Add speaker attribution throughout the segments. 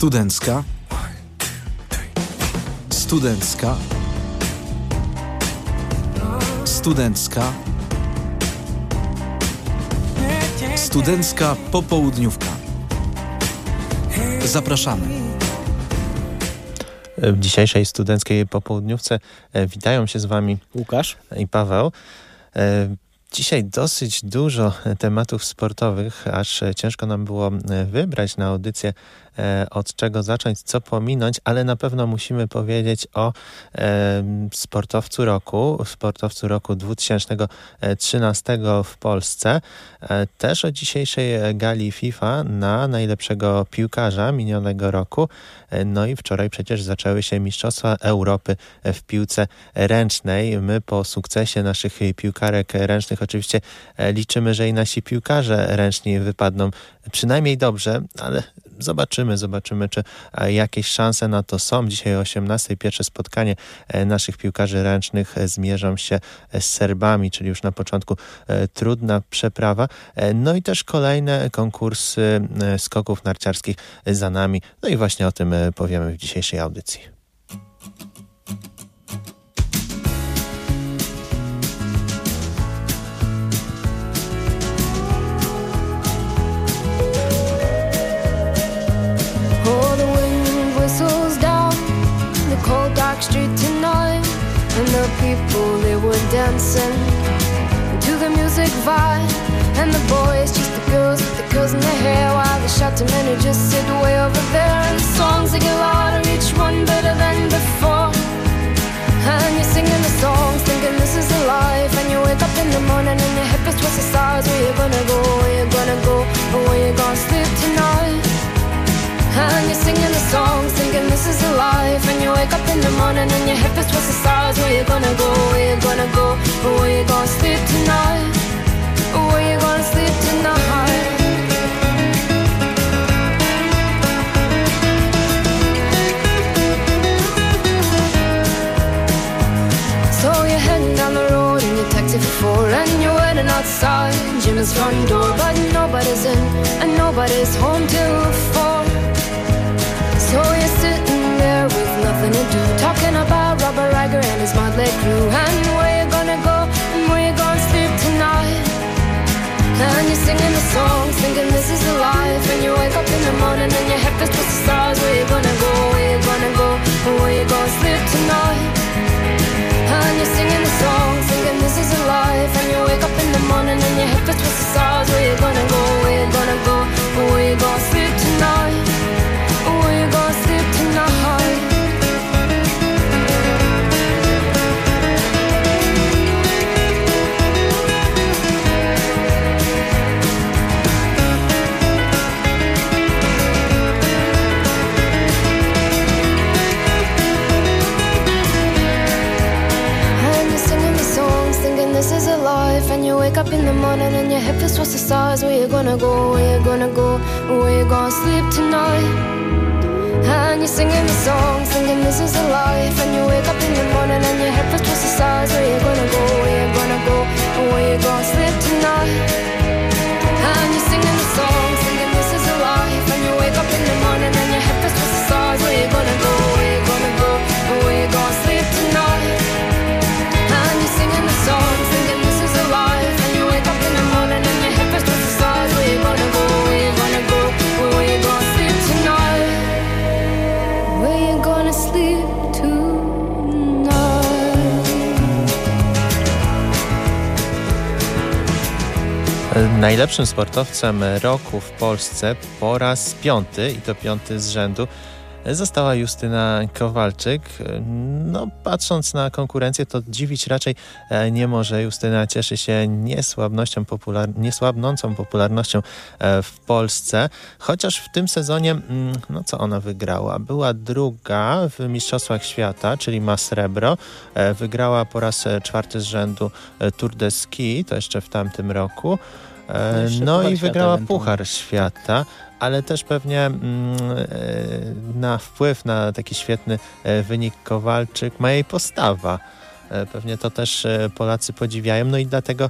Speaker 1: Studencka. Studencka. Studencka. Studencka popołudniówka. Zapraszamy.
Speaker 2: W dzisiejszej studenckiej popołudniówce witają się z Wami
Speaker 3: Łukasz
Speaker 2: i Paweł. Dzisiaj dosyć dużo tematów sportowych, aż ciężko nam było wybrać na audycję, od czego zacząć, co pominąć, ale na pewno musimy powiedzieć o sportowcu roku 2013 w Polsce. Też o dzisiejszej gali FIFA na najlepszego piłkarza minionego roku. No i wczoraj przecież zaczęły się Mistrzostwa Europy w piłce ręcznej. My po sukcesie naszych piłkarek ręcznych oczywiście liczymy, że i nasi piłkarze ręczni wypadną przynajmniej dobrze, ale zobaczymy, czy jakieś szanse na to są. Dzisiaj o 18:00 pierwsze spotkanie naszych piłkarzy ręcznych zmierzą się z Serbami, czyli już na początku trudna przeprawa. No i też kolejne konkursy skoków narciarskich za nami. No i właśnie o tym powiemy w dzisiejszej audycji.
Speaker 4: Cold dark street tonight, and the people they were dancing to the music vibe, and the boys just the girls in their hair, while the shouting men who just sit way over there. And the songs they get louder, each one better than before. And you're singing the songs, thinking this is the life. And you wake up in the morning and your hip is twisted sides. Where you gonna go? Where you gonna go? Or where you gonna sleep tonight? And you're singing the songs, thinking this is the life. And you wake up in the morning and your hip is twisted sides. Where you gonna go? Where you gonna go? Or where you gonna sleep tonight? Or where you gonna sleep tonight? So you're heading down the road in your taxi for 4, and you're waiting outside Jim's front door, but nobody's in and nobody's home till 4. So you're sitting there with nothing to do, talking about Robert Riger and his motley crew, and where you gonna go and where you gonna sleep tonight. And you're singing the songs, thinking this is the life. And you wake up in the morning and your head feels twisted the stars. Where you gonna go, where you gonna go, and where you gonna sleep tonight. And you're singing the songs, thinking this is the life. And you wake up in the morning and your head feels twisted the stars. Where you gonna go, where you gonna go, and where you gonna sleep tonight. Where you gonna sleep tonight? And you're singing the songs, thinking this is a life. And you wake up in the morning and your head feels twisted the stars. Where you gonna go, where you gonna go, where you gonna sleep tonight? And you're singing the songs, thinking this is a life. And you wake up in the morning and your head feels twisted sides. Where you gonna go, where you gonna go, and where you gonna sleep tonight? And you're singing the songs, thinking this is a life. And you wake up in the morning and your head feels twisted sides. Where you gonna go, where you gonna go, and where you gonna sleep tonight? And you're singing the songs, thinking this is a life. And you wake up in the morning and your head feels twisted sides. Where you gonna go, where you gonna go, and where you gonna sleep tonight? Where you gonna sleep tonight?
Speaker 2: Najlepszym sportowcem roku w Polsce po raz 5, i to 5 z rzędu, została Justyna Kowalczyk. No, patrząc na konkurencję, to dziwić raczej nie może. Justyna cieszy się niesłabnącą popularnością w Polsce, chociaż w tym sezonie, no co ona wygrała? Była druga w Mistrzostwach Świata, czyli ma srebro. Wygrała po raz 4 z rzędu Tour de Ski, to jeszcze w tamtym roku. No i wygrała Puchar Świata, ale też pewnie na wpływ na taki świetny wynik Kowalczyk ma jej postawa. Pewnie to też Polacy podziwiają, no i dlatego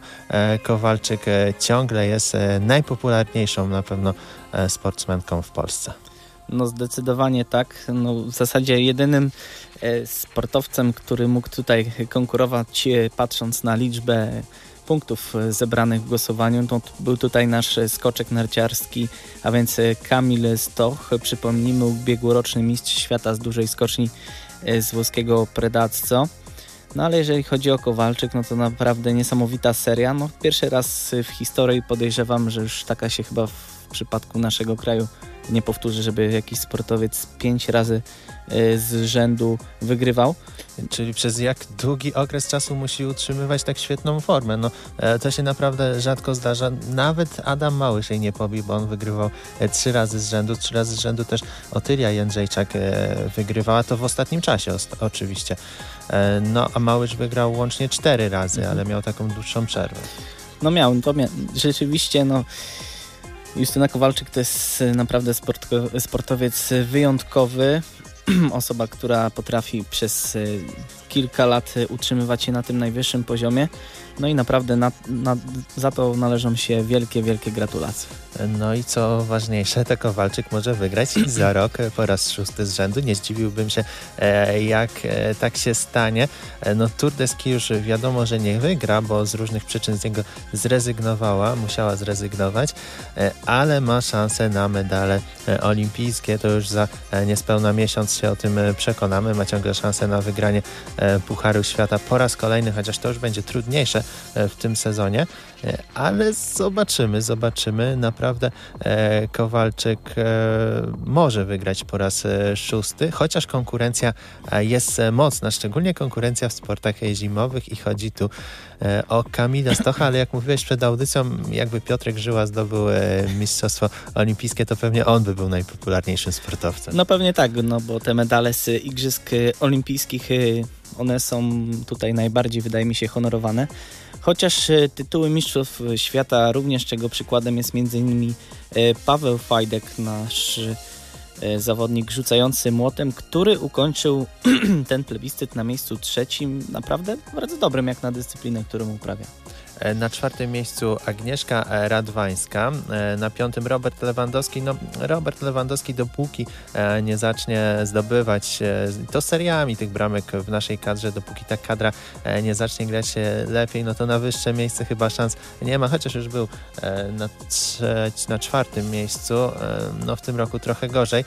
Speaker 2: Kowalczyk ciągle jest najpopularniejszą na pewno sportsmenką w Polsce.
Speaker 3: No zdecydowanie tak. No, w zasadzie jedynym sportowcem, który mógł tutaj konkurować, patrząc na liczbę punktów zebranych w głosowaniu, to był tutaj nasz skoczek narciarski, a więc Kamil Stoch. Przypomnijmy, ubiegłoroczny mistrz świata z dużej skoczni z włoskiego Predazzo. No ale jeżeli chodzi o Kowalczyk, no to naprawdę niesamowita seria. No pierwszy raz w historii podejrzewam, że już taka się chyba w przypadku naszego kraju nie powtórzy, żeby jakiś sportowiec 5 razy z rzędu wygrywał.
Speaker 2: Czyli przez jak długi okres czasu musi utrzymywać tak świetną formę? No, to się naprawdę rzadko zdarza. Nawet Adam Małysz jej nie pobił, bo on wygrywał 3 razy z rzędu. 3 razy z rzędu też Otylia Jędrzejczak wygrywała, to w ostatnim czasie oczywiście. No, a Małysz wygrał łącznie 4 razy, ale miał taką dłuższą przerwę.
Speaker 3: No miał, rzeczywiście, no Justyna Kowalczyk to jest naprawdę sportowiec wyjątkowy. Osoba, która potrafi przez kilka lat utrzymywać się na tym najwyższym poziomie. No i naprawdę za to należą się wielkie, wielkie gratulacje.
Speaker 2: No i co ważniejsze, to Kowalczyk może wygrać i za rok po raz 6 z rzędu. Nie zdziwiłbym się, jak tak się stanie. No Tour de Ski już wiadomo, że nie wygra, bo z różnych przyczyn z niego musiała zrezygnować, ale ma szansę na medale olimpijskie. To już za niespełna miesiąc się o tym przekonamy. Ma ciągle szansę na wygranie Pucharu Świata po raz kolejny, chociaż to już będzie trudniejsze w tym sezonie, ale zobaczymy. Naprawdę Kowalczyk może wygrać po raz 6, chociaż konkurencja jest mocna, szczególnie konkurencja w sportach zimowych i chodzi tu o Kamila Stocha, ale jak mówiłeś przed audycją, jakby Piotrek Żyła zdobył mistrzostwo olimpijskie, to pewnie on by był najpopularniejszym sportowcem.
Speaker 3: No pewnie tak, no bo te medale z Igrzysk Olimpijskich, one są tutaj najbardziej, wydaje mi się, honorowane. Chociaż tytuły mistrzów świata również, czego przykładem jest m.in. Paweł Fajdek, nasz zawodnik rzucający młotem, który ukończył ten plebiscyt na miejscu 3. Naprawdę bardzo dobrym jak na dyscyplinę, którą uprawia.
Speaker 2: Na 4. miejscu Agnieszka Radwańska, na 5. Robert Lewandowski. No, Robert Lewandowski dopóki nie zacznie zdobywać to seriami tych bramek w naszej kadrze, dopóki ta kadra nie zacznie grać lepiej, no to na wyższe miejsce chyba szans nie ma, chociaż już był na 4. miejscu, no w tym roku trochę gorzej.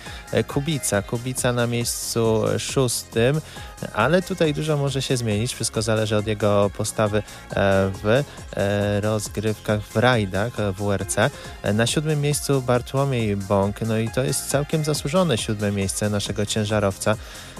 Speaker 2: Kubica na miejscu 6, ale tutaj dużo może się zmienić, wszystko zależy od jego postawy w rozgrywkach, w rajdach WRC. Na 7. miejscu Bartłomiej Bąk, no i to jest całkiem zasłużone 7. miejsce naszego ciężarowca.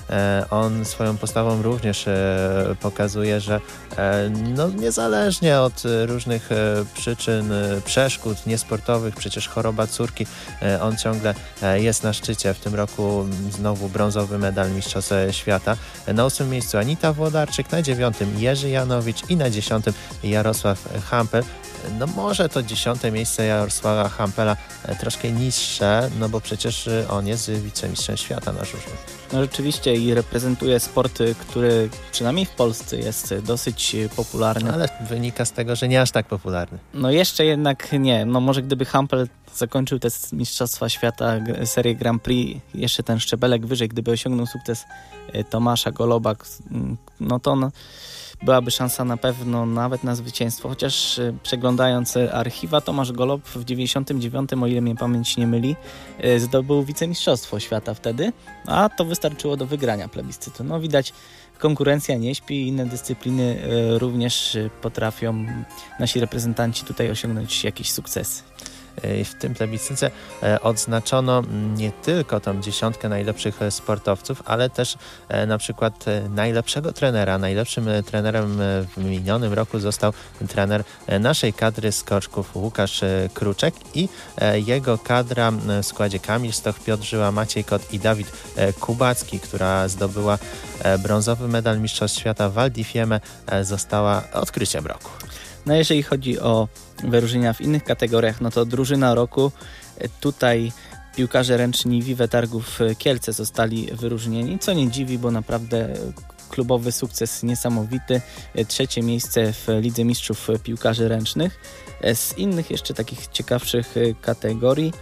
Speaker 2: On swoją postawą również pokazuje, że no niezależnie od różnych przyczyn, przeszkód niesportowych, przecież choroba córki, on ciągle jest na szczycie. W tym roku znowu brązowy medal Mistrzostw Świata. Na 8. miejscu Anita Włodarczyk, na 9. Jerzy Janowicz i na 10. Jarosław Hampel. No może to 10. miejsce Jarosława Hampela troszkę niższe, no bo przecież on jest wicemistrzem świata na żużlu.
Speaker 3: No rzeczywiście i reprezentuje sport, który przynajmniej w Polsce jest dosyć popularny.
Speaker 2: Ale wynika z tego, że nie aż tak popularny.
Speaker 3: No jeszcze jednak nie. No może gdyby Hampel zakończył te Mistrzostwa Świata, serię Grand Prix, jeszcze ten szczebelek wyżej, gdyby osiągnął sukces Tomasza Goloba, no to byłaby szansa na pewno nawet na zwycięstwo, chociaż przeglądając archiwa, Tomasz Golob w 99, o ile mnie pamięć nie myli, zdobył wicemistrzostwo świata wtedy, a to wystarczyło do wygrania plebiscytu. No widać, konkurencja nie śpi, inne dyscypliny również potrafią nasi reprezentanci tutaj osiągnąć jakieś sukcesy.
Speaker 2: W tym plebiscycie odznaczono nie tylko tą 10 najlepszych sportowców, ale też na przykład najlepszego trenera. Najlepszym trenerem w minionym roku został trener naszej kadry skoczków Łukasz Kruczek i jego kadra w składzie Kamil Stoch, Piotr Żyła, Maciej Kot i Dawid Kubacki, która zdobyła brązowy medal Mistrzostw Świata w Val di Fiemme, została odkryciem roku.
Speaker 3: No jeżeli chodzi o wyróżnienia w innych kategoriach, no to drużyna roku, tutaj piłkarze ręczni Vive Targów Kielce zostali wyróżnieni, co nie dziwi, bo naprawdę klubowy sukces niesamowity. 3. miejsce w Lidze Mistrzów Piłkarzy Ręcznych. Z innych jeszcze takich ciekawszych kategorii,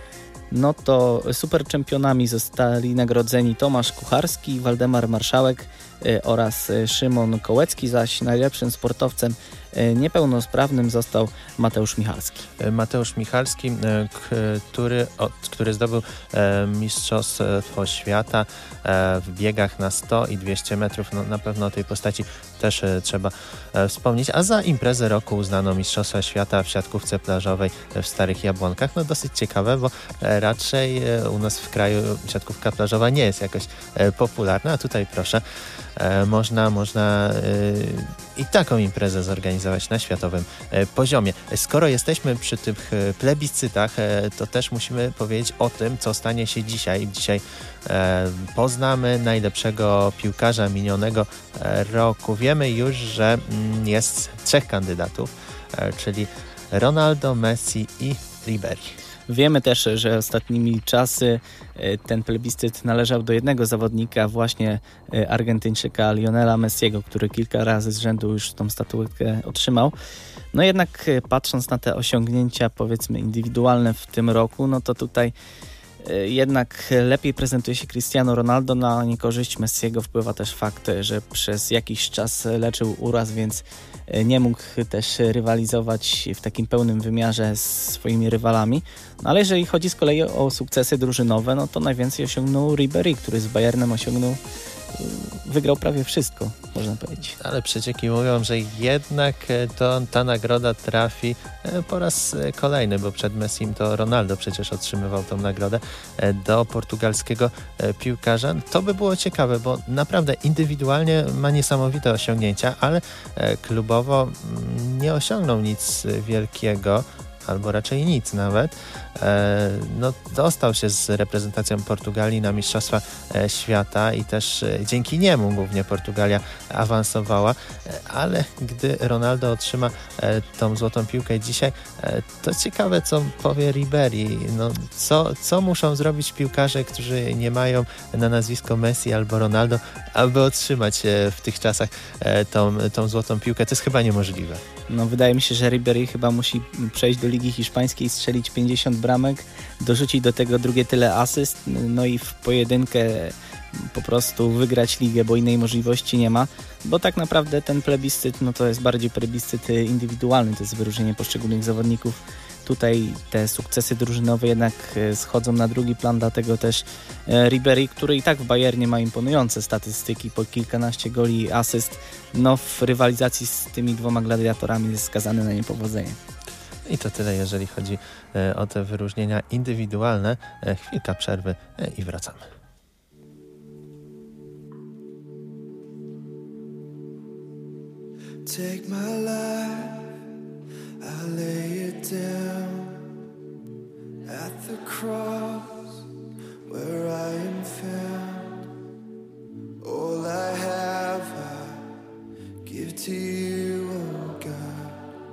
Speaker 3: no to superczempionami zostali nagrodzeni Tomasz Kucharski, Waldemar Marszałek oraz Szymon Kołecki, zaś najlepszym sportowcem niepełnosprawnym został Mateusz Michalski.
Speaker 2: Mateusz Michalski, który zdobył mistrzostwo świata w biegach na 100 i 200 metrów. No, na pewno o tej postaci też trzeba wspomnieć. A za imprezę roku uznano mistrzostwa świata w siatkówce plażowej w Starych Jabłonkach. No dosyć ciekawe, bo raczej u nas w kraju siatkówka plażowa nie jest jakoś popularna, a tutaj proszę, można i taką imprezę zorganizować na światowym poziomie. Skoro jesteśmy przy tych plebiscytach, to też musimy powiedzieć o tym, co stanie się dzisiaj. Dzisiaj poznamy najlepszego piłkarza minionego roku. Wiemy już, że jest 3 kandydatów, czyli Ronaldo, Messi i Ribery.
Speaker 3: Wiemy też, że ostatnimi czasy ten plebiscyt należał do jednego zawodnika, właśnie Argentyńczyka Lionela Messiego, który kilka razy z rzędu już tą statuetkę otrzymał. No jednak patrząc na te osiągnięcia, powiedzmy, indywidualne w tym roku, no to tutaj jednak lepiej prezentuje się Cristiano Ronaldo. Na niekorzyść Messiego wpływa też fakt, że przez jakiś czas leczył uraz, więc nie mógł też rywalizować w takim pełnym wymiarze z swoimi rywalami. No ale jeżeli chodzi z kolei o sukcesy drużynowe, no to najwięcej osiągnął Ribery, który z Bayernem wygrał prawie wszystko, można powiedzieć.
Speaker 2: Ale przecieki mówią, że jednak ta nagroda trafi po raz kolejny, bo przed Messim to Ronaldo przecież otrzymywał tą nagrodę, do portugalskiego piłkarza. To by było ciekawe, bo naprawdę indywidualnie ma niesamowite osiągnięcia, ale klubowo nie osiągnął nic wielkiego, albo raczej nic nawet. No, dostał się z reprezentacją Portugalii na Mistrzostwa Świata i też dzięki niemu głównie Portugalia awansowała, ale gdy Ronaldo otrzyma tą złotą piłkę dzisiaj, to ciekawe, co powie Ribery. No, co muszą zrobić piłkarze, którzy nie mają na nazwisko Messi albo Ronaldo, aby otrzymać w tych czasach tą złotą piłkę. To jest chyba niemożliwe.
Speaker 3: No, wydaje mi się, że Ribery chyba musi przejść do Ligi Hiszpańskiej, strzelić 50 bramek, dorzucić do tego drugie tyle asyst, no i w pojedynkę po prostu wygrać ligę, bo innej możliwości nie ma, bo tak naprawdę ten plebiscyt, no to jest bardziej plebiscyt indywidualny, to jest wyróżnienie poszczególnych zawodników. Tutaj te sukcesy drużynowe jednak schodzą na drugi plan, dlatego też Ribery, który i tak w Bayernie ma imponujące statystyki, po kilkanaście goli i asyst, no w rywalizacji z tymi 2 gladiatorami jest skazany na niepowodzenie.
Speaker 2: I to tyle, jeżeli chodzi o te wyróżnienia indywidualne. Chwilka przerwy i wracamy.
Speaker 5: Take my life, I lay it down at the cross where I am found. All I have I give to you, oh God.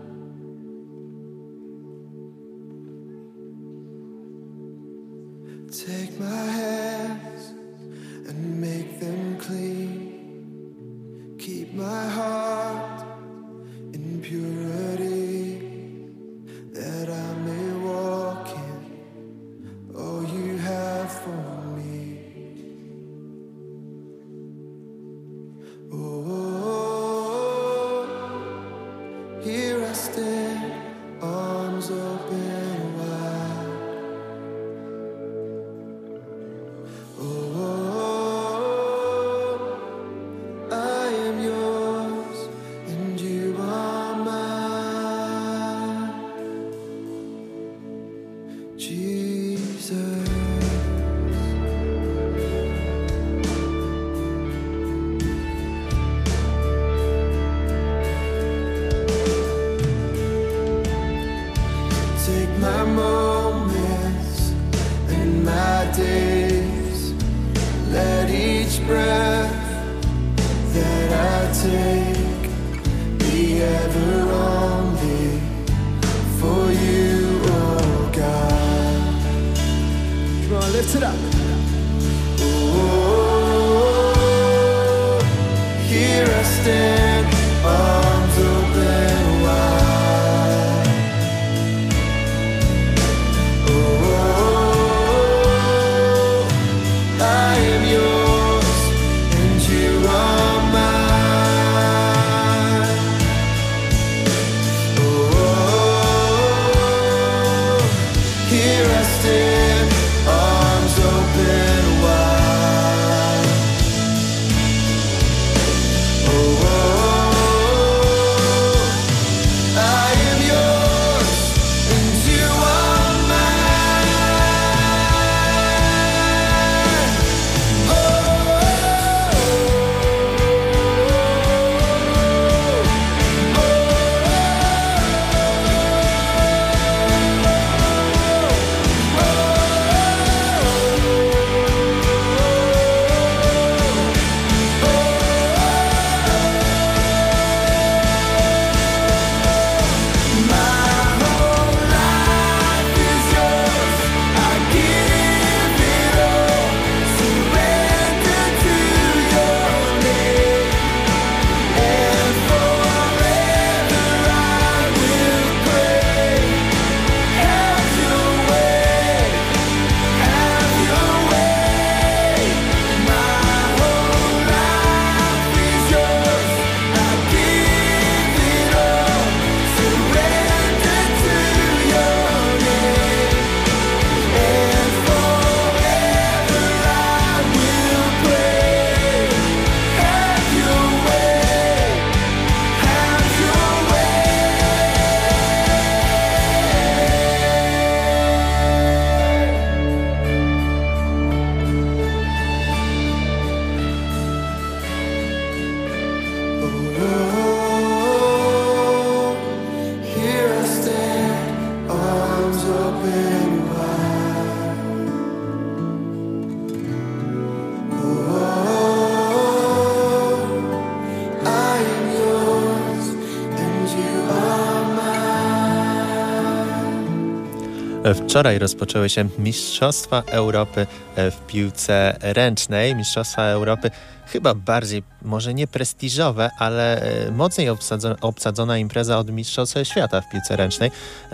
Speaker 5: Take my hands and make them clean. Keep my heart in purity, that I may walk in all you have for me. Oh, here I stand, arms open wide. Oh, I am yours and you are mine, Jesus. Take my moments and my days, let each breath that I take be ever only for you, oh God. Come on, lift it up. Oh, here I stand, arms open wide. Oh, am yours and you are mine. Oh, here I stand, arms open wide. Oh, I am yours and you are mine. Here I stand, arms open wide. Oh, I am yours and you are mine.
Speaker 2: Wczoraj rozpoczęły się Mistrzostwa Europy w piłce ręcznej. Mistrzostwa Europy chyba bardziej, może nie prestiżowe, ale mocniej obsadzona impreza od Mistrzostw Świata w piłce ręcznej,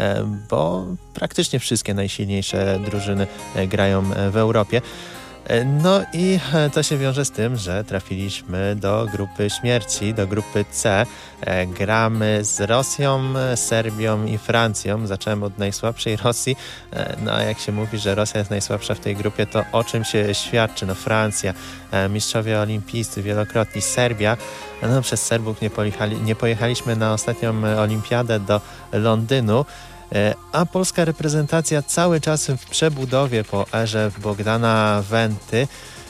Speaker 2: bo praktycznie wszystkie najsilniejsze drużyny grają w Europie. No i to się wiąże z tym, że trafiliśmy do grupy śmierci, do grupy C. Gramy z Rosją, Serbią i Francją. Zacząłem od najsłabszej Rosji. No a jak się mówi, że Rosja jest najsłabsza w tej grupie, to o czym się świadczy? No Francja, mistrzowie olimpijscy wielokrotni, Serbia. No przez Serbów nie pojechaliśmy na ostatnią olimpiadę do Londynu. A polska reprezentacja cały czas w przebudowie po erze Bogdana Wenty.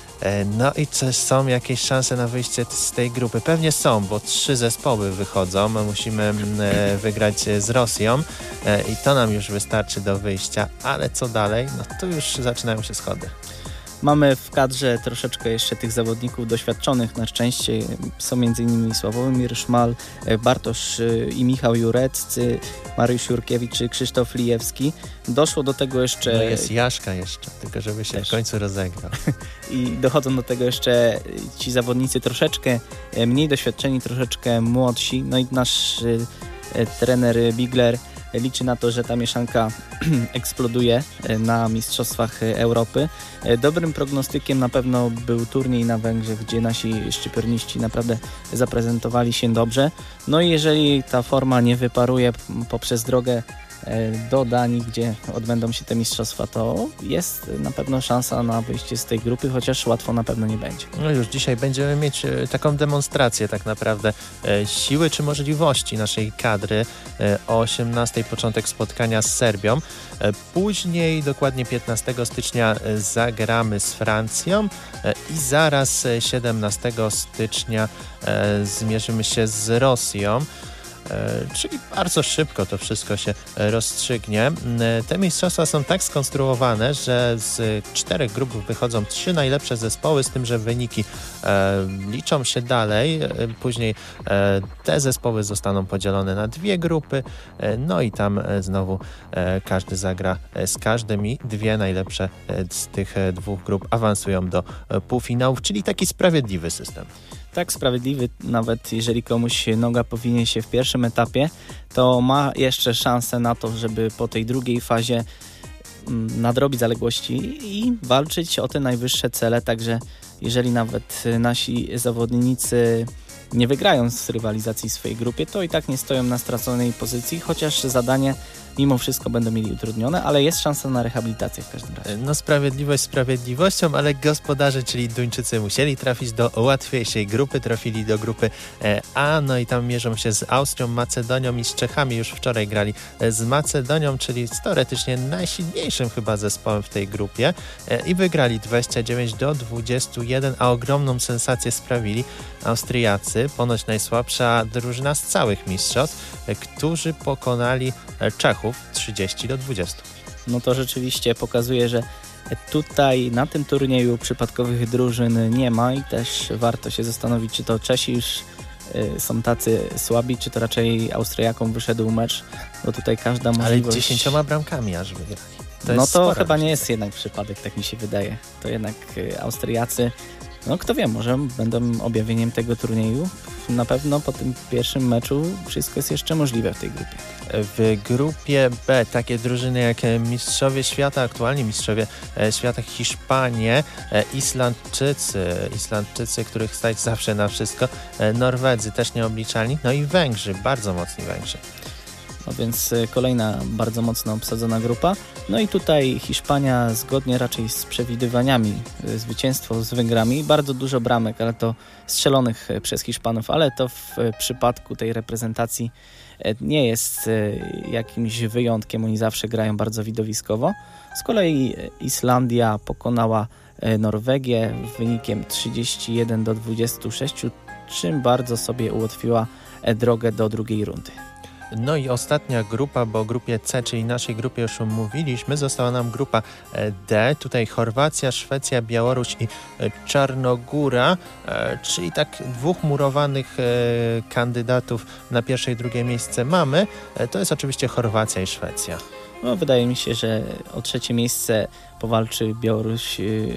Speaker 2: No i czy są jakieś szanse na wyjście z tej grupy? Pewnie są, bo 3 zespoły wychodzą. Musimy wygrać z Rosją i to nam już wystarczy do wyjścia. Ale co dalej? No to już zaczynają się schody.
Speaker 3: Mamy w kadrze troszeczkę jeszcze tych zawodników doświadczonych. Na szczęście są m.in. Sławomir Szmal, Bartosz i Michał Jureccy, Mariusz Jurkiewicz czy Krzysztof Lijewski. Doszło do tego jeszcze...
Speaker 2: No jest Jaszka jeszcze, tylko żeby się
Speaker 3: też
Speaker 2: w końcu rozegrał.
Speaker 3: I dochodzą do tego jeszcze ci zawodnicy troszeczkę mniej doświadczeni, troszeczkę młodsi. No i nasz trener Bigler liczy na to, że ta mieszanka eksploduje na Mistrzostwach Europy. Dobrym prognostykiem na pewno był turniej na Węgrzech, gdzie nasi szczypiorniści naprawdę zaprezentowali się dobrze. No i jeżeli ta forma nie wyparuje poprzez drogę do Danii, gdzie odbędą się te mistrzostwa, to jest na pewno szansa na wyjście z tej grupy, chociaż łatwo na pewno nie będzie.
Speaker 2: No już dzisiaj będziemy mieć taką demonstrację tak naprawdę siły czy możliwości naszej kadry. O 18:00 początek spotkania z Serbią. Później, dokładnie 15 stycznia zagramy z Francją i zaraz 17 stycznia zmierzymy się z Rosją. Czyli bardzo szybko to wszystko się rozstrzygnie. Te mistrzostwa są tak skonstruowane, że z 4 grup wychodzą 3 najlepsze zespoły, z tym, że wyniki liczą się dalej. Później te zespoły zostaną podzielone na 2 grupy, no i tam znowu każdy zagra z każdym i 2 najlepsze z tych 2 grup awansują do półfinałów, czyli taki sprawiedliwy system.
Speaker 3: Tak sprawiedliwy, nawet jeżeli komuś noga powinie się w pierwszym etapie, to ma jeszcze szansę na to, żeby po tej drugiej fazie nadrobić zaległości i walczyć o te najwyższe cele, także jeżeli nawet nasi zawodnicy nie wygrają z rywalizacji w swojej grupie, to i tak nie stoją na straconej pozycji, chociaż zadanie mimo wszystko będą mieli utrudnione, ale jest szansa na rehabilitację w każdym razie.
Speaker 2: No sprawiedliwość sprawiedliwością, ale gospodarze, czyli Duńczycy, musieli trafić do łatwiejszej grupy, trafili do grupy A, no i tam mierzą się z Austrią, Macedonią i z Czechami. Już wczoraj grali z Macedonią, czyli teoretycznie najsilniejszym chyba zespołem w tej grupie i wygrali 29-21, a ogromną sensację sprawili Austriacy, ponoć najsłabsza drużyna z całych mistrzostw, którzy pokonali Czechów 30-20.
Speaker 3: No to rzeczywiście pokazuje, że tutaj na tym turnieju przypadkowych drużyn nie ma i też warto się zastanowić, czy to Czesi już są tacy słabi, czy to raczej Austriakom wyszedł mecz, bo tutaj każda możliwość...
Speaker 2: Ale 10 bramkami aż wygrali.
Speaker 3: No to chyba nie jest jednak przypadek, tak mi się wydaje. To jednak Austriacy, no kto wie, może będą objawieniem tego turnieju. Na pewno po tym pierwszym meczu wszystko jest jeszcze możliwe w tej grupie.
Speaker 2: W grupie B takie drużyny jak mistrzowie świata, aktualnie mistrzowie świata Hiszpanie, Islandczycy, których stać zawsze na wszystko, Norwedzy też nieobliczalni, no i Węgrzy, bardzo mocni Węgrzy.
Speaker 3: No więc kolejna bardzo mocno obsadzona grupa. No i tutaj Hiszpania zgodnie raczej z przewidywaniami, zwycięstwo z Węgrami, bardzo dużo bramek, ale to strzelonych przez Hiszpanów, ale to w przypadku tej reprezentacji nie jest jakimś wyjątkiem, oni zawsze grają bardzo widowiskowo. Z kolei Islandia pokonała Norwegię wynikiem 31-26, czym bardzo sobie ułatwiła drogę do drugiej rundy.
Speaker 2: No i ostatnia grupa, bo o grupie C, czyli naszej grupie już mówiliśmy, została nam grupa D. Tutaj Chorwacja, Szwecja, Białoruś i Czarnogóra, czyli tak dwóch murowanych kandydatów na pierwsze i drugie miejsce mamy. To jest oczywiście Chorwacja i Szwecja.
Speaker 3: No, wydaje mi się, że o trzecie miejsce powalczy Białoruś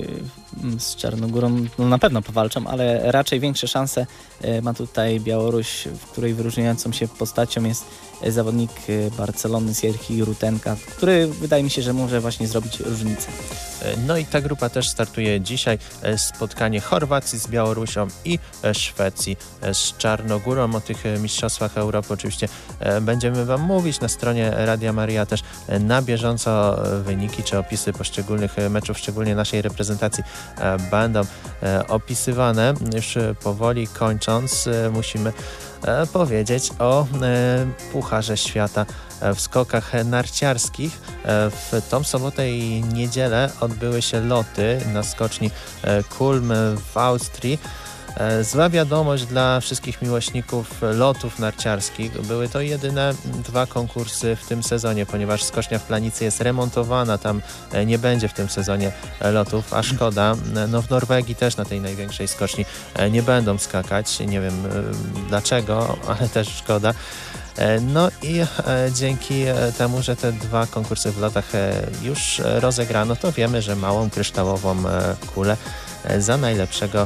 Speaker 3: z Czarnogórą. No, na pewno powalczą, ale raczej większe szanse ma tutaj Białoruś, w której wyróżniającą się postacią jest zawodnik Barcelony Sierhi Rutenka, który wydaje mi się, że może właśnie zrobić różnicę.
Speaker 2: No i ta grupa też startuje dzisiaj. Spotkanie Chorwacji z Białorusią i Szwecji z Czarnogórą. O tych mistrzostwach Europy oczywiście będziemy Wam mówić na stronie Radia Maria, też na bieżąco wyniki czy opisy poszczególnych meczów, szczególnie naszej reprezentacji, będą opisywane. Już powoli kończąc, musimy powiedzieć o Pucharze Świata w skokach narciarskich. W tą sobotę i niedzielę odbyły się loty na skoczni Kulm w Austrii. Zła wiadomość dla wszystkich miłośników lotów narciarskich. Były to jedyne dwa konkursy w tym sezonie, ponieważ skocznia w Planicy jest remontowana, tam nie będzie w tym sezonie lotów, a szkoda. No w Norwegii też na tej największej skoczni nie będą skakać, nie wiem dlaczego, ale też szkoda. No i dzięki temu, że te dwa konkursy w lotach już rozegrano, to wiemy, że małą kryształową kulę za najlepszego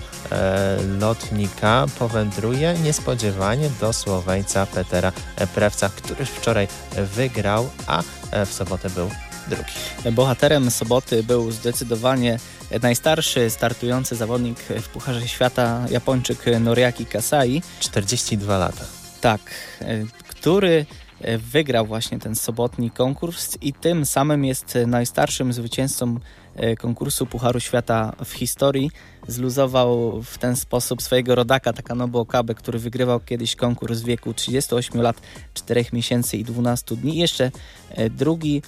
Speaker 2: lotnika powędruje niespodziewanie do Słoweńca Petera Prewca, który wczoraj wygrał, a w sobotę był drugi.
Speaker 3: Bohaterem soboty był zdecydowanie najstarszy startujący zawodnik w Pucharze Świata, Japończyk Noriaki Kasai.
Speaker 2: 42 lata.
Speaker 3: Tak, który wygrał właśnie ten sobotni konkurs i tym samym jest najstarszym zwycięzcą konkursu Pucharu Świata w historii. Zluzował w ten sposób swojego rodaka Takanobu Okabe, który wygrywał kiedyś konkurs w wieku 38 lat, 4 miesięcy i 12 dni. I jeszcze drugi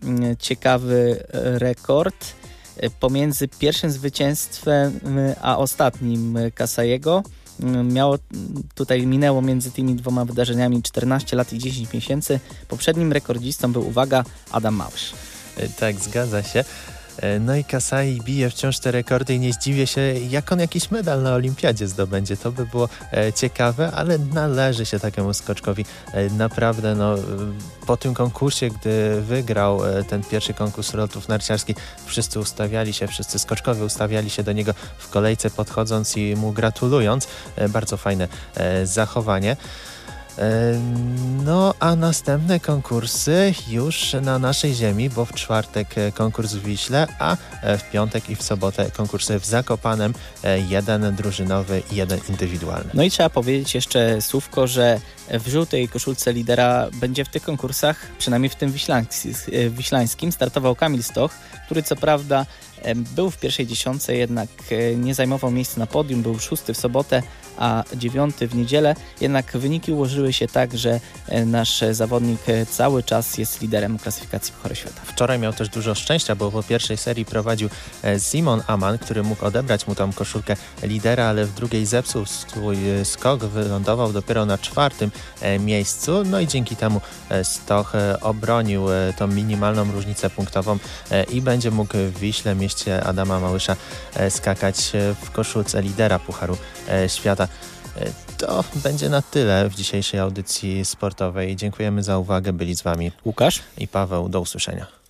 Speaker 3: ciekawy rekord pomiędzy pierwszym zwycięstwem a ostatnim Kasaiego. Minęło między tymi dwoma wydarzeniami 14 lat i 10 miesięcy. Poprzednim rekordzistą był, uwaga, Adam Małysz.
Speaker 2: Tak, zgadza się. No i Kasai bije wciąż te rekordy i nie zdziwię się, jak on jakiś medal na olimpiadzie zdobędzie. To by było ciekawe, ale należy się takiemu skoczkowi. Naprawdę, no, po tym konkursie, gdy wygrał ten pierwszy konkurs lotów narciarskich, wszyscy skoczkowie ustawiali się do niego w kolejce, podchodząc i mu gratulując. Bardzo fajne zachowanie. No a następne konkursy już na naszej ziemi, bo w czwartek konkurs w Wiśle, a w piątek i w sobotę konkursy w Zakopanem, jeden drużynowy i jeden indywidualny.
Speaker 3: No i trzeba powiedzieć jeszcze słówko, że w żółtej koszulce lidera będzie w tych konkursach, przynajmniej w tym wiślańskim, startował Kamil Stoch, który co prawda był w pierwszej dziesiątce, jednak nie zajmował miejsca na podium, był 6. w sobotę, a 9. w niedzielę, jednak wyniki ułożyły się tak, że nasz zawodnik cały czas jest liderem klasyfikacji Pucharu Świata.
Speaker 2: Wczoraj miał też dużo szczęścia, bo po pierwszej serii prowadził Simon Aman, który mógł odebrać mu tą koszulkę lidera, ale w drugiej zepsuł swój skok, wylądował dopiero na 4. miejscu, no i dzięki temu Stoch obronił tą minimalną różnicę punktową i będzie mógł w Wiśle, mieście Adama Małysza, skakać w koszulce lidera Pucharu Świata. To będzie na tyle w dzisiejszej audycji sportowej. Dziękujemy za uwagę. Byli z Wami
Speaker 3: Łukasz
Speaker 2: i Paweł. Do usłyszenia.